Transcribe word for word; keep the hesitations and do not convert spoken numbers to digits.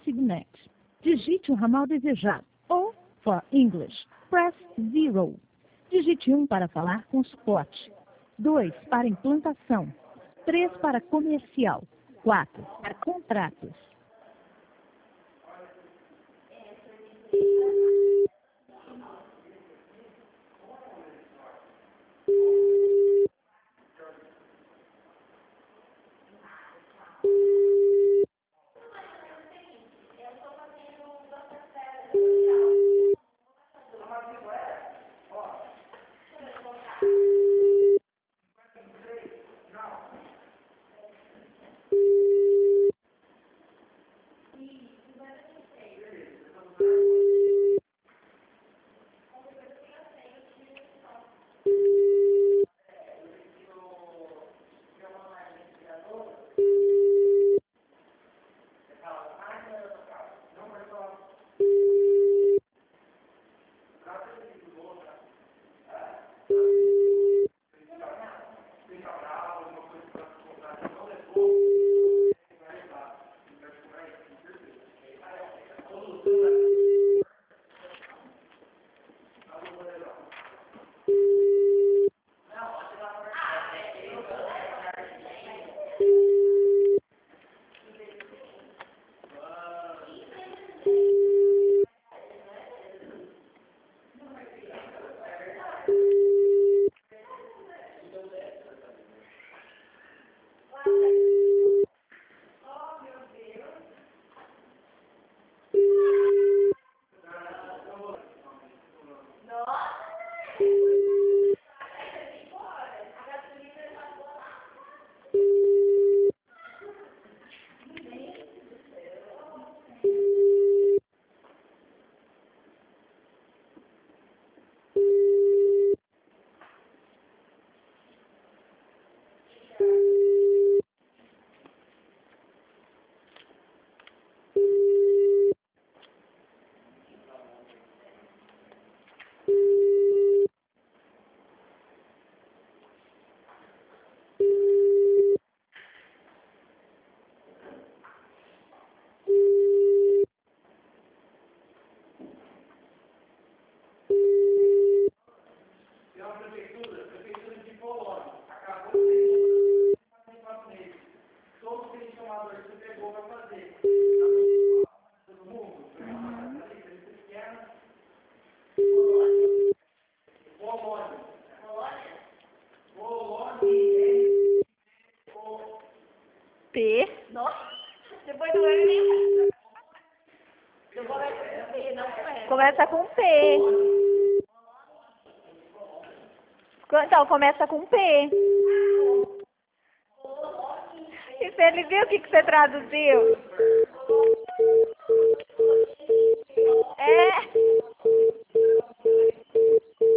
Signet. Digite o ramal desejado. ou, for English, press zero. Digite um para falar com suporte. dois para implantação. três para comercial. quatro para contratos. P. Nossa, depois do ano nem. Eu começo com P, não começa. Começa com P. Então, começa com P. E se ele viu o que, que você traduziu?